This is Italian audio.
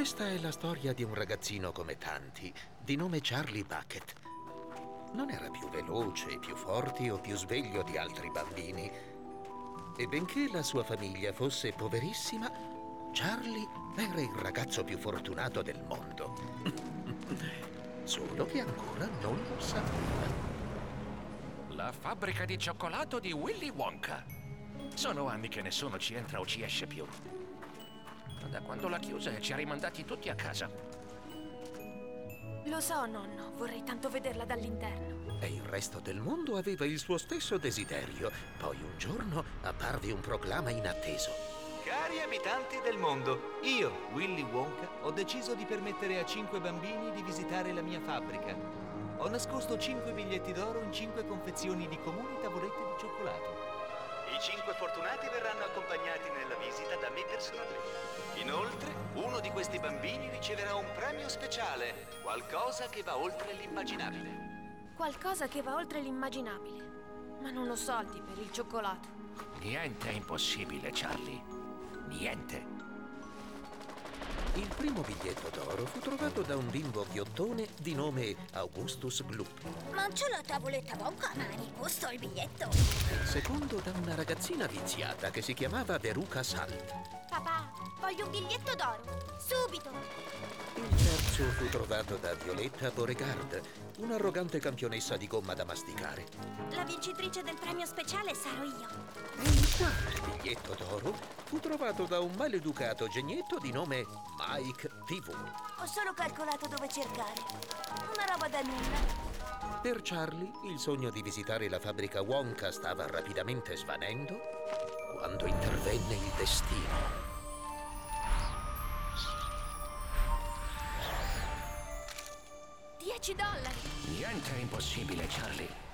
Questa è la storia di un ragazzino come tanti, di nome Charlie Bucket. Non era più veloce, più forte o più sveglio di altri bambini. E benché la sua famiglia fosse poverissima, Charlie era il ragazzo più fortunato del mondo. Solo che ancora non lo sapeva. La fabbrica di cioccolato di Willy Wonka. Sono anni che nessuno ci entra o ci esce più. Da quando l'ha chiusa ci ha rimandati tutti a casa. Lo so, nonno, vorrei tanto vederla dall'interno. E il resto del mondo aveva il suo stesso desiderio. Poi un giorno apparve un proclama inatteso. Cari abitanti del mondo, io, Willy Wonka, ho deciso di permettere a 5 bambini di visitare la mia fabbrica. Ho nascosto 5 biglietti d'oro in 5 confezioni di comuni tavolette di cioccolato. I 5 fortunati verranno accompagnati nella visita da me personalmente. Inoltre, uno di questi bambini riceverà un premio speciale, qualcosa che va oltre l'immaginabile. Qualcosa che va oltre l'immaginabile. Ma non ho soldi per il cioccolato. Niente è impossibile, Charlie. Niente. Il primo biglietto d'oro fu trovato da un bimbo ghiottone di nome Augustus Gloop. Mangio la tavoletta Wonka a mani, gusto il biglietto. Il secondo da una ragazzina viziata che si chiamava Veruca Salt. Papà, voglio un biglietto d'oro, subito. Il terzo fu trovato da Violetta Beauregard, un'arrogante campionessa di gomma da masticare. La vincitrice del premio speciale sarò io. E il quarto biglietto d'oro fu trovato da un maleducato genietto di nome Mike TV. Ho solo calcolato dove cercare. Una roba da nulla. Per Charlie, il sogno di visitare la fabbrica Wonka stava rapidamente svanendo quando intervenne il destino. $10! Niente è impossibile, Charlie.